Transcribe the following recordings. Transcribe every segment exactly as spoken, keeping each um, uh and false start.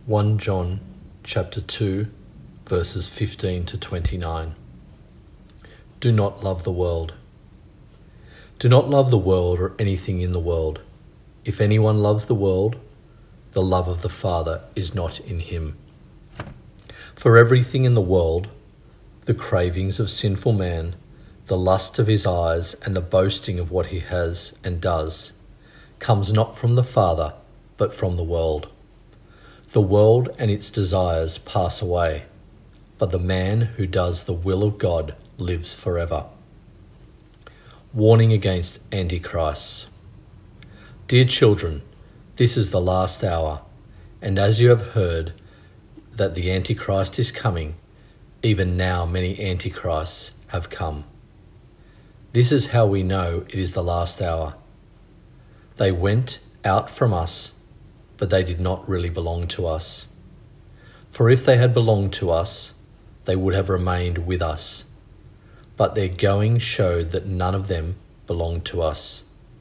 First John chapter two, verses fifteen to twenty-nine. Do not love the world. Do not love the world or anything in the world. If anyone loves the world, the love of the Father is not in him. For everything in the world, the cravings of sinful man, the lust of his eyes, and the boasting of what he has and does, comes not from the Father, but from the world. The world and its desires pass away, but the man who does the will of God lives forever. Warning against Antichrists. Dear children, this is the last hour, and as you have heard that the Antichrist is coming, even now many Antichrists have come. This is how we know it is the last hour. They went out from us, but they did not really belong to us. For if they had belonged to us, they would have remained with us. But their going showed that none of them belonged to us.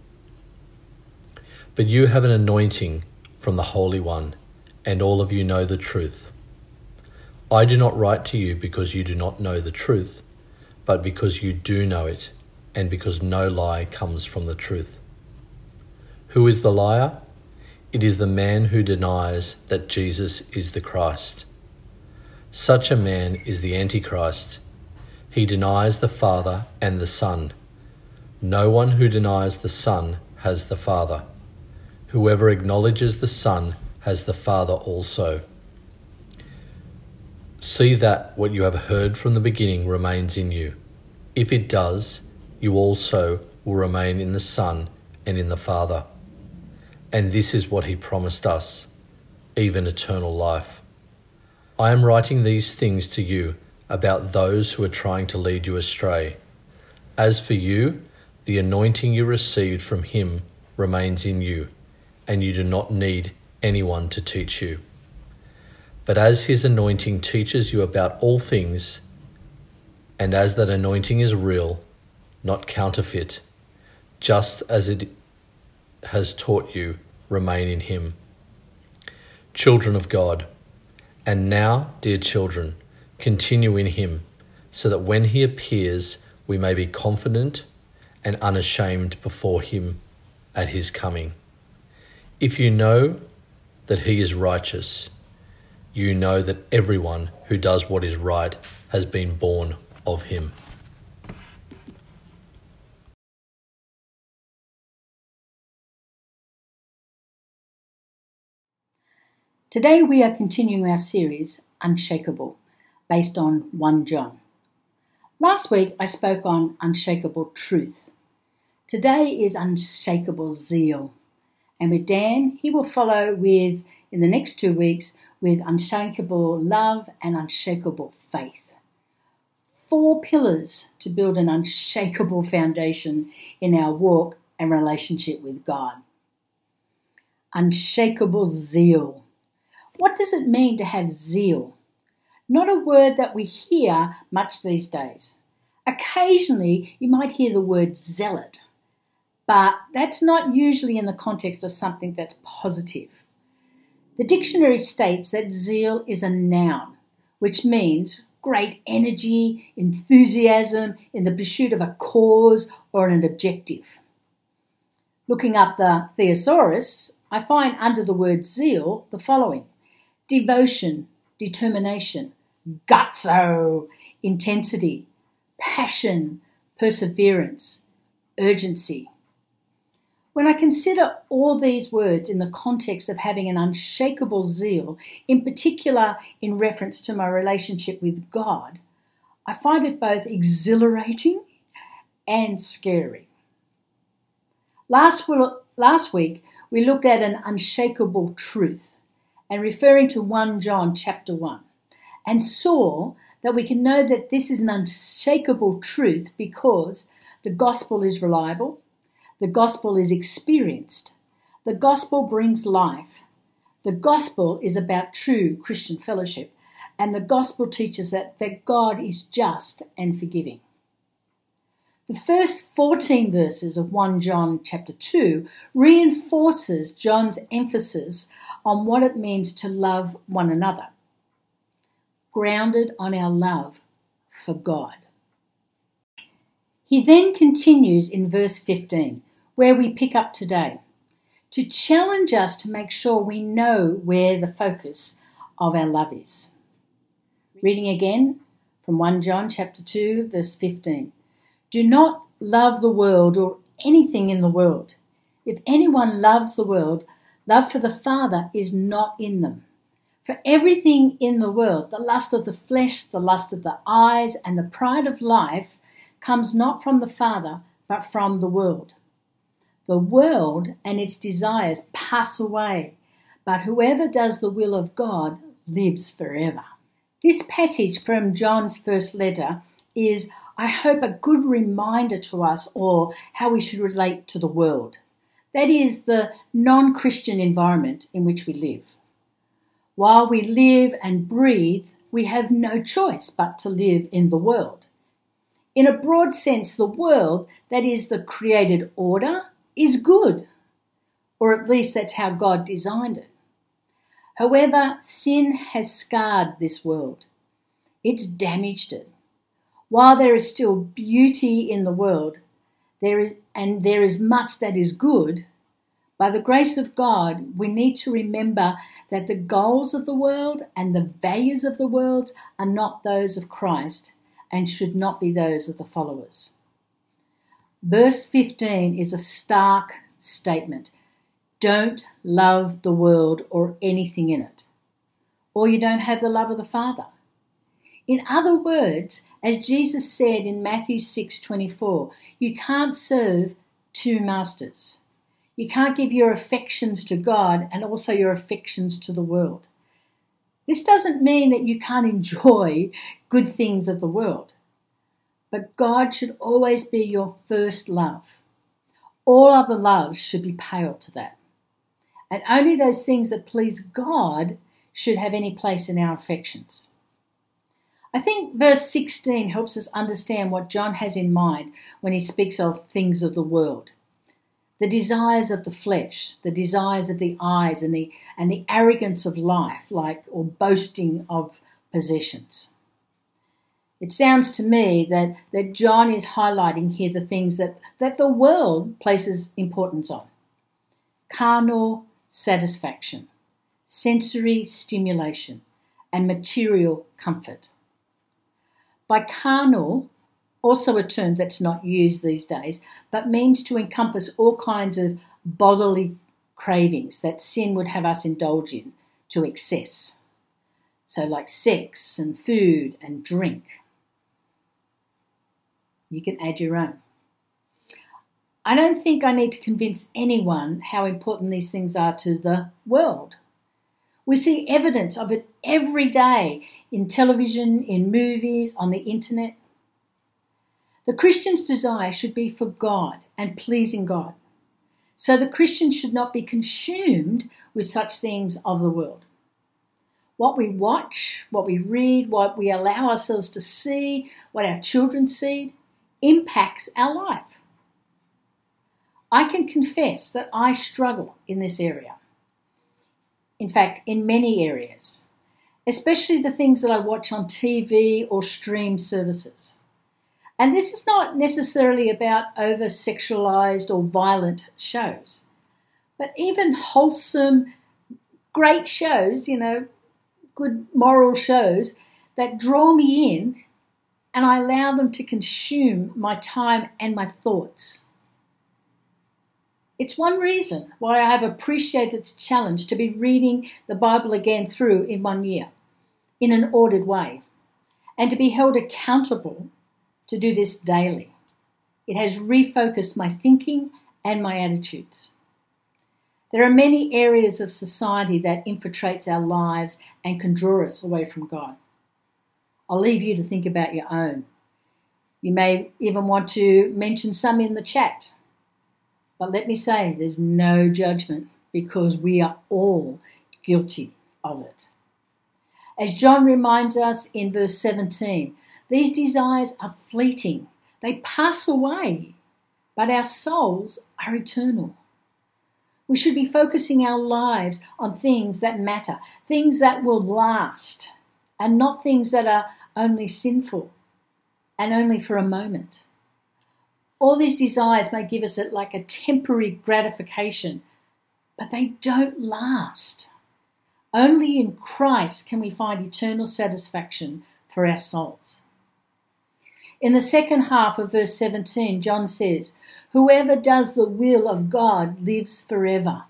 But you have an anointing from the Holy One, and all of you know the truth. I do not write to you because you do not know the truth, but because you do know it, and because no lie comes from the truth. Who is the liar? It is the man who denies that Jesus is the Christ. Such a man is the Antichrist. He denies the Father and the Son. No one who denies the Son has the Father. Whoever acknowledges the Son has the Father also. See that what you have heard from the beginning remains in you. If it does, you also will remain in the Son and in the Father. And this is what he promised us, even eternal life. I am writing these things to you about those who are trying to lead you astray. As for you, the anointing you received from him remains in you, and you do not need anyone to teach you. But as his anointing teaches you about all things, and as that anointing is real, not counterfeit, just as it has taught you, remain in him. Children of God, and now, dear children, continue in him, so that when he appears, we may be confident and unashamed before him at his coming. If you know that he is righteous, you know that everyone who does what is right has been born of him. Today we are continuing our series, Unshakable, based on First John. Last week I spoke on unshakable truth. Today is unshakable zeal. And with Dan, he will follow with, in the next two weeks, with unshakable love and unshakable faith. Four pillars to build an unshakable foundation in our walk and relationship with God. Unshakable zeal. What does it mean to have zeal? Not a word that we hear much these days. Occasionally, you might hear the word zealot, but that's not usually in the context of something that's positive. The dictionary states that zeal is a noun, which means great energy, enthusiasm in the pursuit of a cause or an objective. Looking up the thesaurus, I find under the word zeal the following: devotion, determination, gutso, intensity, passion, perseverance, urgency. When I consider all these words in the context of having an unshakable zeal, in particular in reference to my relationship with God, I find it both exhilarating and scary. Last, last week, we looked at an unshakable truth, and referring to First John chapter one, and saw that we can know that this is an unshakable truth because the gospel is reliable, the gospel is experienced, the gospel brings life, the gospel is about true Christian fellowship, and the gospel teaches that, that God is just and forgiving. The first fourteen verses of First John chapter two reinforces John's emphasis on what it means to love one another, grounded on our love for God. He then continues in verse fifteen, where we pick up today, to challenge us to make sure we know where the focus of our love is. Reading again from First John chapter two, verse fifteen. Do not love the world or anything in the world. If anyone loves the world, love for the Father is not in them. For everything in the world, the lust of the flesh, the lust of the eyes, and the pride of life, comes not from the Father, but from the world. The world and its desires pass away, but whoever does the will of God lives forever. This passage from John's first letter is, I hope, a good reminder to us all how we should relate to the world. That is, the non-Christian environment in which we live. While we live and breathe, we have no choice but to live in the world. In a broad sense, the world, that is the created order, is good, or at least that's how God designed it. However, sin has scarred this world. It's damaged it. While there is still beauty in the world, there is, and there is much that is good, by the grace of God, we need to remember that the goals of the world and the values of the world are not those of Christ and should not be those of the followers. Verse fifteen is a stark statement. Don't love the world or anything in it, or you don't have the love of the Father. In other words, as Jesus said in Matthew six twenty-four, you can't serve two masters. You can't give your affections to God and also your affections to the world. This doesn't mean that you can't enjoy good things of the world, but God should always be your first love. All other loves should be pale to that. And only those things that please God should have any place in our affections. I think verse sixteen helps us understand what John has in mind when he speaks of things of the world. The desires of the flesh, the desires of the eyes, and the, and the arrogance of life, like or boasting of possessions. It sounds to me that, that John is highlighting here the things that, that the world places importance on. Carnal satisfaction, sensory stimulation, and material comfort. By carnal, also a term that's not used these days, but means to encompass all kinds of bodily cravings that sin would have us indulge in to excess. So like sex and food and drink. You can add your own. I don't think I need to convince anyone how important these things are to the world. We see evidence of it every day in television, in movies, on the internet. The Christian's desire should be for God and pleasing God. So the Christian should not be consumed with such things of the world. What we watch, what we read, what we allow ourselves to see, what our children see, impacts our life. I can confess that I struggle in this area. In fact, in many areas, especially the things that I watch on T V or stream services. And this is not necessarily about over-sexualized or violent shows, but even wholesome, great shows, you know, good moral shows that draw me in and I allow them to consume my time and my thoughts. It's one reason why I have appreciated the challenge to be reading the Bible again through in one year, in an ordered way, and to be held accountable to do this daily. It has refocused my thinking and my attitudes. There are many areas of society that infiltrates our lives and can draw us away from God. I'll leave you to think about your own. You may even want to mention some in the chat. But let me say, there's no judgment because we are all guilty of it. As John reminds us in verse seventeen, these desires are fleeting. They pass away, but our souls are eternal. We should be focusing our lives on things that matter, things that will last, and not things that are only sinful and only for a moment. All these desires may give us like a temporary gratification, but they don't last. Only in Christ can we find eternal satisfaction for our souls. In the second half of verse seventeen, John says, "Whoever does the will of God lives forever."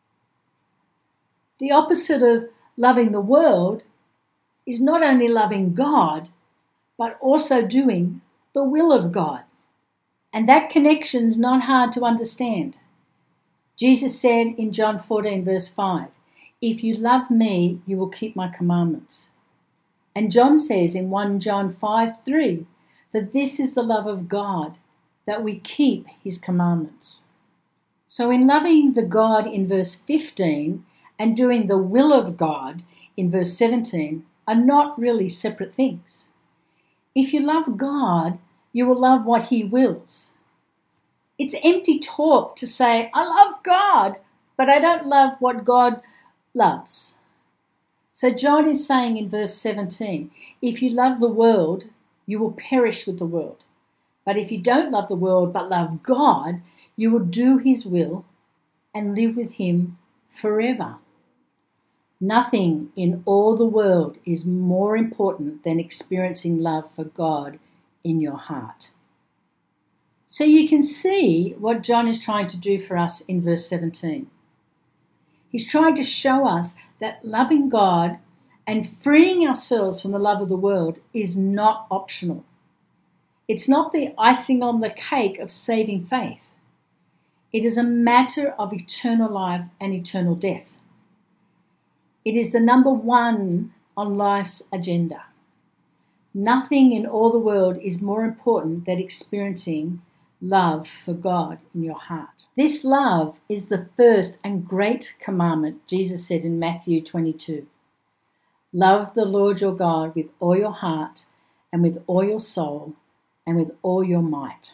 The opposite of loving the world is not only loving God, but also doing the will of God. And that connection's not hard to understand. Jesus said in John fourteen, verse five, "If you love me, you will keep my commandments." And John says in First John five, three, "For this is the love of God, that we keep his commandments." So in loving the God in verse fifteen and doing the will of God in verse seventeen are not really separate things. If you love God, you will love what he wills. It's empty talk to say, I love God, but I don't love what God loves. So John is saying in verse seventeen, if you love the world, you will perish with the world. But if you don't love the world but love God, you will do his will and live with him forever. Nothing in all the world is more important than experiencing love for God in your heart. So you can see what John is trying to do for us in verse seventeen. He's trying to show us that loving God and freeing ourselves from the love of the world is not optional. It's not the icing on the cake of saving faith. It is a matter of eternal life and eternal death. It is the number one on life's agenda. Nothing in all the world is more important than experiencing love for God in your heart. This love is the first and great commandment, Jesus said in Matthew twenty-two. Love the Lord your God with all your heart and with all your soul and with all your might.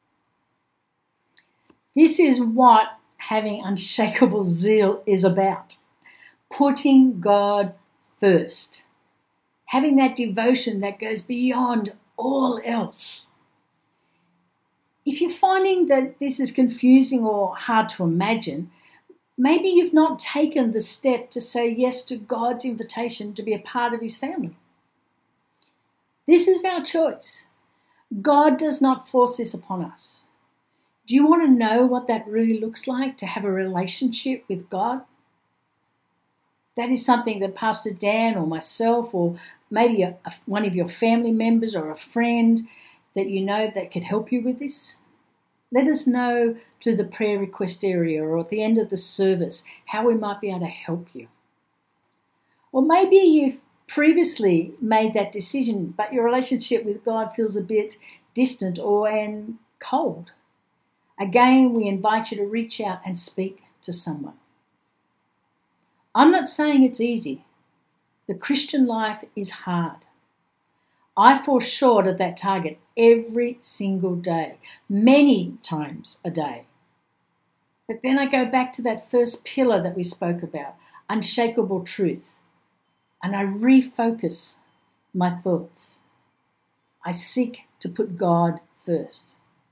This is what having unshakable zeal is about. Putting God first. Having that devotion that goes beyond all else. If you're finding that this is confusing or hard to imagine, maybe you've not taken the step to say yes to God's invitation to be a part of his family. This is our choice. God does not force this upon us. Do you want to know what that really looks like to have a relationship with God? That is something that Pastor Dan or myself or maybe a, a, one of your family members or a friend that you know that could help you with this. Let us know through the prayer request area or at the end of the service how we might be able to help you. Or maybe you've previously made that decision, but your relationship with God feels a bit distant or and cold. Again, we invite you to reach out and speak to someone. I'm not saying it's easy. The Christian life is hard. I fall short of that target every single day, many times a day. But then I go back to that first pillar that we spoke about, unshakable truth, and I refocus my thoughts. I seek to put God first.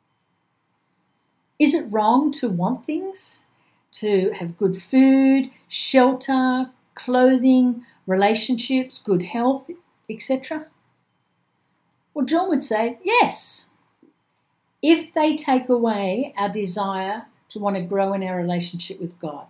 Is it wrong to want things? To have good food, shelter, clothing, relationships, good health, et cetera? Well, John would say, yes, if they take away our desire to want to grow in our relationship with God.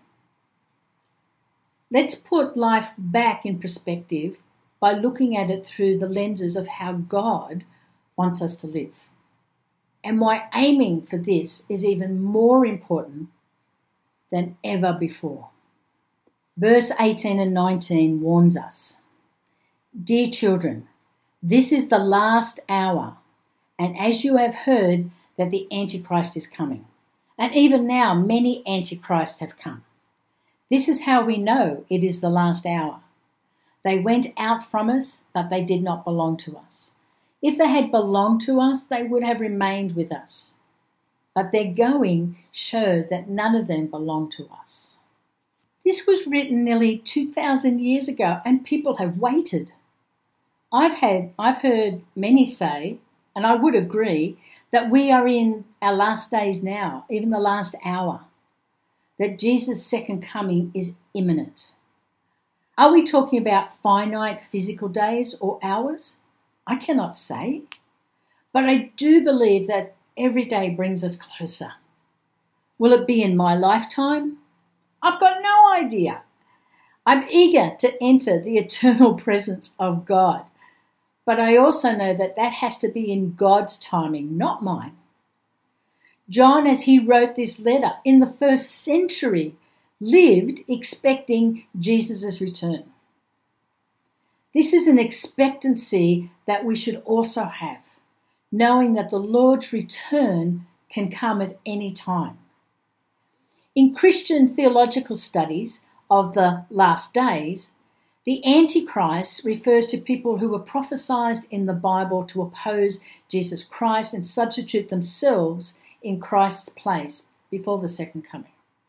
Let's put life back in perspective by looking at it through the lenses of how God wants us to live. And why aiming for this is even more important than ever before. Verse eighteen and nineteen warns us, "Dear children, this is the last hour, and as you have heard that the Antichrist is coming, and even now many Antichrists have come. This is how we know it is the last hour. They went out from us, but they did not belong to us. If they had belonged to us, they would have remained with us. but their going showed that none of them belonged to us. This was written nearly two thousand years ago, and people have waited. I've had, I've heard many say, and I would agree, that we are in our last days now, even the last hour, that Jesus' second coming is imminent. Are we talking about finite physical days or hours? I cannot say, but I do believe that every day brings us closer. Will it be in my lifetime? I've got no idea. I'm eager to enter the eternal presence of God, but I also know that that has to be in God's timing, not mine. John, as he wrote this letter in the first century, lived expecting Jesus' return. This is an expectancy that we should also have, knowing that the Lord's return can come at any time. In Christian theological studies of the last days, the Antichrist refers to people who were prophesied in the Bible to oppose Jesus Christ and substitute themselves in Christ's place before the second coming.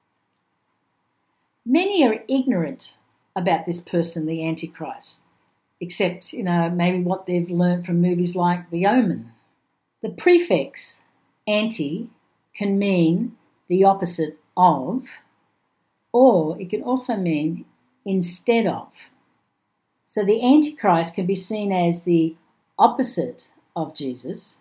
Many are ignorant about this person, the Antichrist, except, you know, maybe what they've learned from movies like The Omen. The prefix anti can mean the opposite of, or it can also mean instead of. So the Antichrist can be seen as the opposite of Jesus,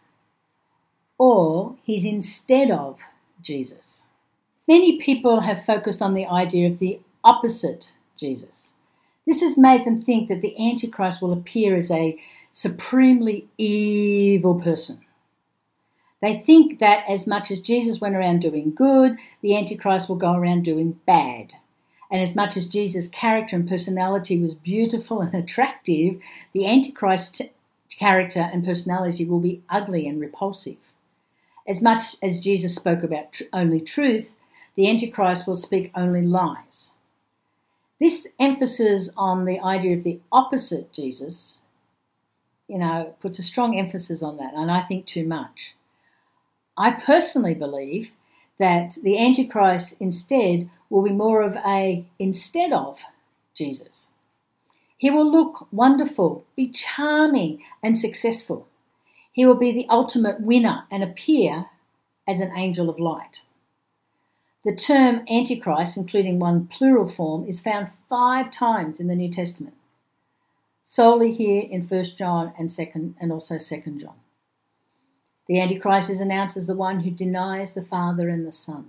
or he's instead of Jesus. Many people have focused on the idea of the opposite Jesus. This has made them think that the Antichrist will appear as a supremely evil person. They think that as much as Jesus went around doing good, the Antichrist will go around doing bad. And as much as Jesus' character and personality was beautiful and attractive, the Antichrist's character and personality will be ugly and repulsive. As much as Jesus spoke about tr- only truth, the Antichrist will speak only lies. This emphasis on the idea of the opposite Jesus, you know, puts a strong emphasis on that, and I think too much. I personally believe that the Antichrist instead will be more of a instead of Jesus. He will look wonderful, be charming and successful. He will be the ultimate winner and appear as an angel of light. The term Antichrist, including one plural form, is found five times in the New Testament, solely here in First John and second and also Second John. The Antichrist is announced as the one who denies the Father and the Son.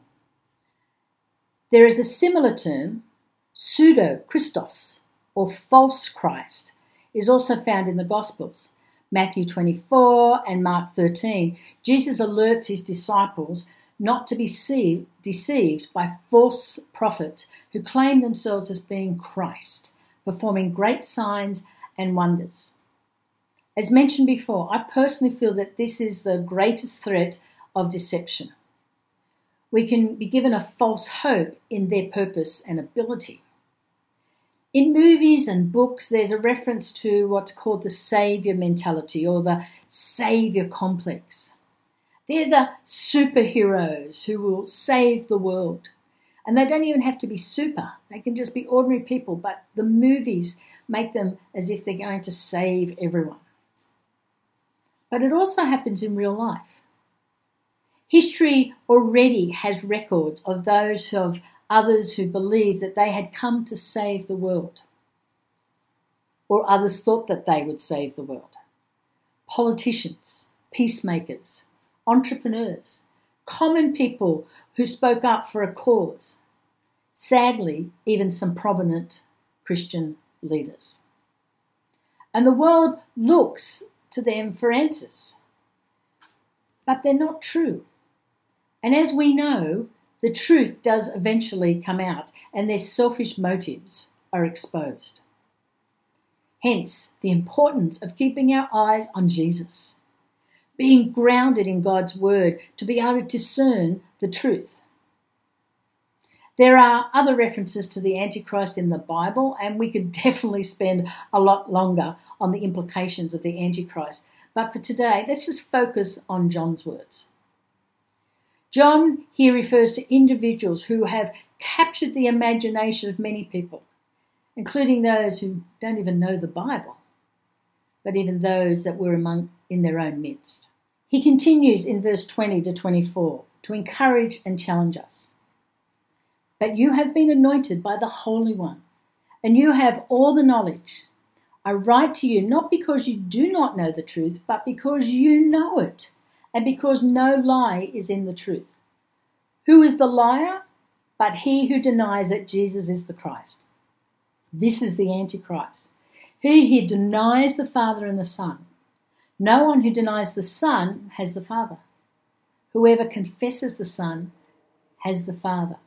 There is a similar term, pseudo-Christos, or false Christ, is also found in the Gospels. Matthew twenty-four and Mark thirteen, Jesus alerts his disciples not to be deceived by false prophets who claim themselves as being Christ, performing great signs and wonders. As mentioned before, I personally feel that this is the greatest threat of deception. We can be given a false hope in their purpose and ability. In movies and books, there's a reference to what's called the saviour mentality or the saviour complex. They're the superheroes who will save the world. And they don't even have to be super. They can just be ordinary people, but the movies make them as if they're going to save everyone. But it also happens in real life. History already has records of those of others who believed that they had come to save the world, or others thought that they would save the world. Politicians, peacemakers, entrepreneurs, common people who spoke up for a cause. Sadly, even some prominent Christian leaders. And the world looks to them for answers. But they're not true. And as we know, the truth does eventually come out and their selfish motives are exposed. Hence, the importance of keeping our eyes on Jesus, being grounded in God's word to be able to discern the truth. There are other references to the Antichrist in the Bible, and we could definitely spend a lot longer on the implications of the Antichrist. But for today, let's just focus on John's words. John here refers to individuals who have captured the imagination of many people, including those who don't even know the Bible, but even those that were among in their own midst. He continues in verse twenty to twenty-four to encourage and challenge us. But you have been anointed by the Holy One, and you have all the knowledge. I write to you not because you do not know the truth, but because you know it, and because no lie is in the truth. Who is the liar? But he who denies that Jesus is the Christ. This is the Antichrist. He who denies the Father and the Son. No one who denies the Son has the Father. Whoever confesses the Son has the Father.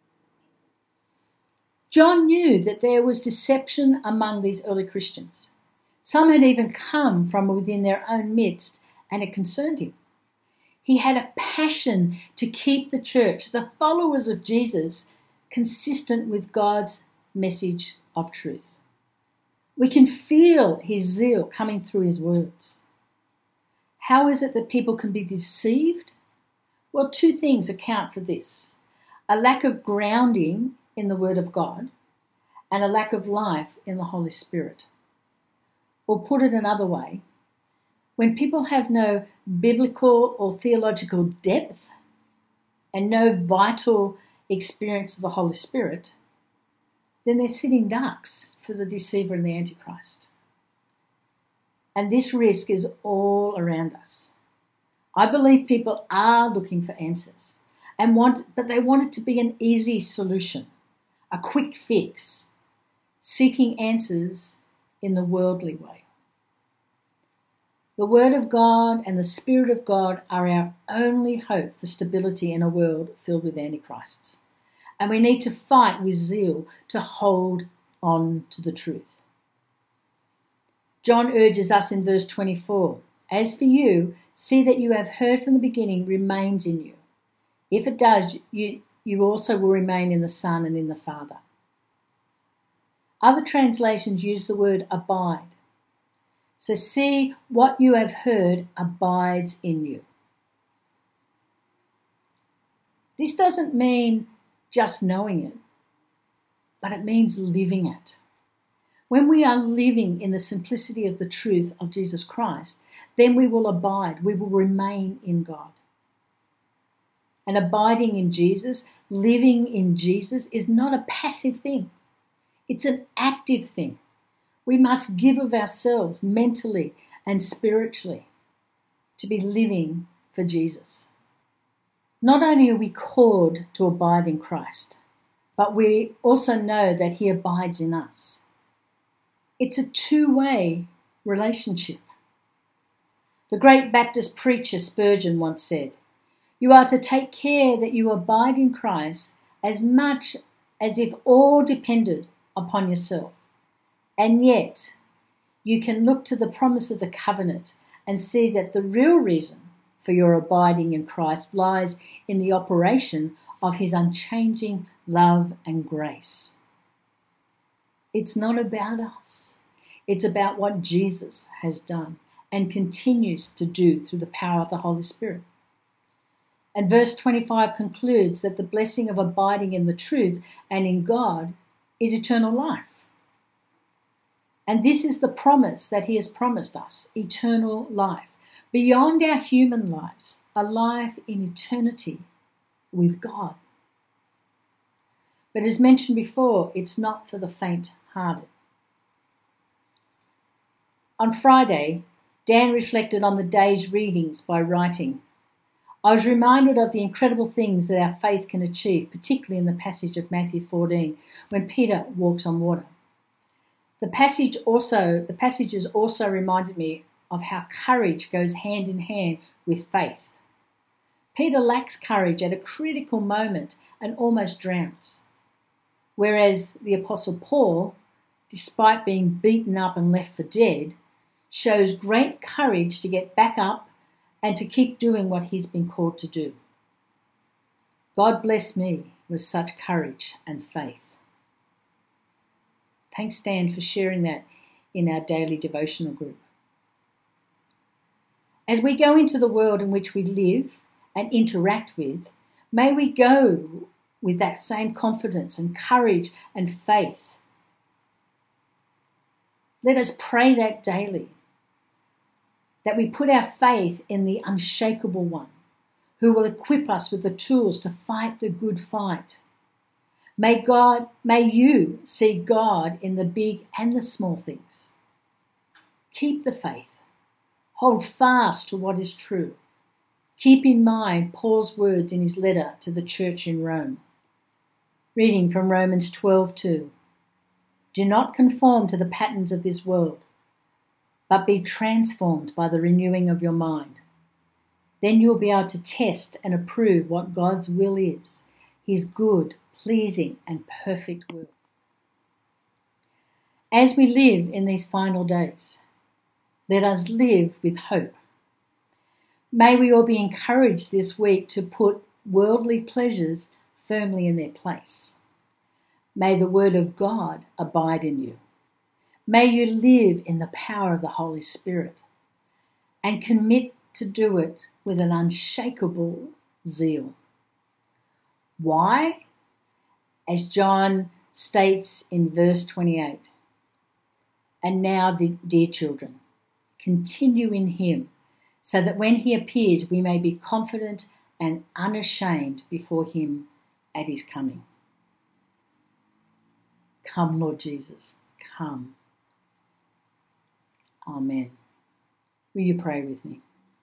John knew that there was deception among these early Christians. Some had even come from within their own midst, and it concerned him. He had a passion to keep the church, the followers of Jesus, consistent with God's message of truth. We can feel his zeal coming through his words. How is it that people can be deceived? Well, two things account for this. A lack of grounding in the Word of God and a lack of life in the Holy Spirit. Or put it another way, when people have no biblical or theological depth and no vital experience of the Holy Spirit, then they're sitting ducks for the deceiver and the Antichrist. And this risk is all around us. I believe people are looking for answers, and want, but they want it to be an easy solution, a quick fix, seeking answers in the worldly way. The Word of God and the Spirit of God are our only hope for stability in a world filled with antichrists. And we need to fight with zeal to hold on to the truth. John urges us in verse twenty-four, as for you, see that you have heard from the beginning remains in you. If it does, you, you also will remain in the Son and in the Father. Other translations use the word abide. So see what you have heard abides in you. This doesn't mean just knowing it, but it means living it. When we are living in the simplicity of the truth of Jesus Christ, then we will abide, we will remain in God. And abiding in Jesus, living in Jesus, is not a passive thing. It's an active thing. We must give of ourselves mentally and spiritually to be living for Jesus. Not only are we called to abide in Christ, but we also know that he abides in us. It's a two-way relationship. The great Baptist preacher Spurgeon once said, "You are to take care that you abide in Christ as much as if all depended upon yourself. And yet, you can look to the promise of the covenant and see that the real reason for your abiding in Christ lies in the operation of his unchanging love and grace." It's not about us. It's about what Jesus has done and continues to do through the power of the Holy Spirit. And verse twenty-five concludes that the blessing of abiding in the truth and in God is eternal life. And this is the promise that he has promised us, eternal life, beyond our human lives, a life in eternity with God. But as mentioned before, it's not for the faint-hearted. On Friday, Dan reflected on the day's readings by writing, "I was reminded of the incredible things that our faith can achieve, particularly in the passage of Matthew fourteen, when Peter walks on water. The passage also, the passages also reminded me of how courage goes hand in hand with faith. Peter lacks courage at a critical moment and almost drowns, whereas the Apostle Paul, despite being beaten up and left for dead, shows great courage to get back up and to keep doing what he's been called to do. God bless me with such courage and faith." Thanks, Dan, for sharing that in our daily devotional group. As we go into the world in which we live and interact with, May we go with that same confidence and courage and faith. Let us pray that daily, that we put our faith in the unshakable one, who will equip us with the tools to fight the good fight. May God, may you see God in the big and the small things. Keep the faith. Hold fast to what is true. Keep in mind Paul's words in his letter to the church in Rome. Reading from Romans twelve two. Do not conform to the patterns of this world, but be transformed by the renewing of your mind. Then you'll be able to test and approve what God's will is, his good, pleasing, and perfect will. As we live in these final days, let us live with hope. May we all be encouraged this week to put worldly pleasures firmly in their place. May the word of God abide in you. May you live in the power of the Holy Spirit and commit to do it with an unshakable zeal. Why? As John states in verse twenty-eight, and now, the dear children, continue in him, so that when he appears we may be confident and unashamed before him at his coming. Come, Lord Jesus, come. Amen. Will you pray with me?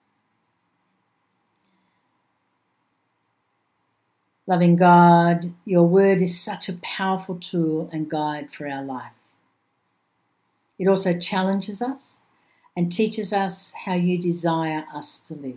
Loving God, your word is such a powerful tool and guide for our life. It also challenges us and teaches us how you desire us to live.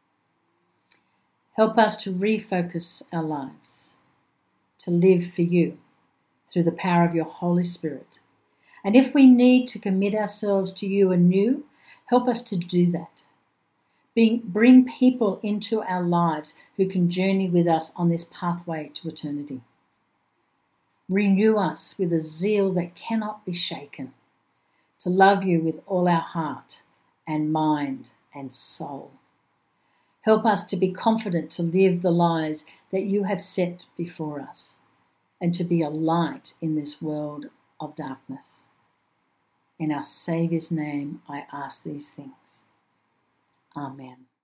Help us to refocus our lives, to live for you through the power of your Holy Spirit. And if we need to commit ourselves to you anew, help us to do that. Bring, bring people into our lives who can journey with us on this pathway to eternity. Renew us with a zeal that cannot be shaken, to love you with all our heart and mind and soul. Help us to be confident to live the lives that you have set before us and to be a light in this world of darkness. In our Saviour's name, I ask these things. Amen.